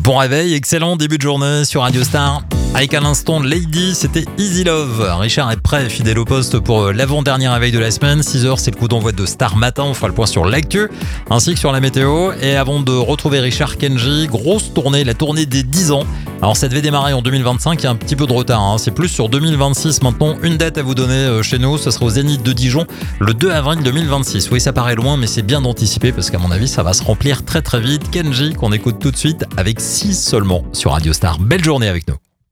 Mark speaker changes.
Speaker 1: Bon réveil, excellent début de journée sur Radio Star. Avec à l'instant Lady, c'était Easy Love. Richard est prêt, fidèle au poste pour l'avant-dernier réveil de la semaine. 6h, c'est le coup d'envoi de Star Matin. On fera le point sur l'actu ainsi que sur la météo. Et avant de retrouver Richard, Kenji, grosse tournée, la tournée des 10 ans. Alors ça devait démarrer en 2025, il y a un petit peu de retard. C'est plus sur 2026 maintenant. Une date à vous donner chez nous, ce sera au Zénith de Dijon le 2 avril 2026. Oui, ça paraît loin, mais c'est bien d'anticiper parce qu'à mon avis, ça va se remplir très très vite. Kenji, qu'on écoute tout de suite avec 6 seulement sur Radio Star. Belle journée avec nous.